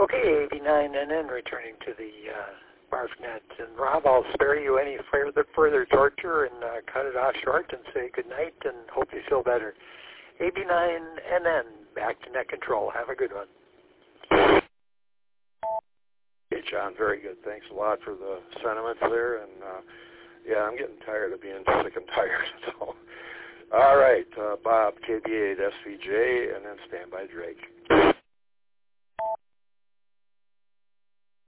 Okay, 89NN returning to the BARFnet. And Rob, I'll spare you any further torture and cut it off short and say good night and hope you feel better. 89NN, back to net control. Have a good one. Hey, John, very good. Thanks a lot for the sentiments there. And, yeah, I'm getting tired of being sick and tired. So, all right, Bob, KB8, SVJ, and then Standby Drake.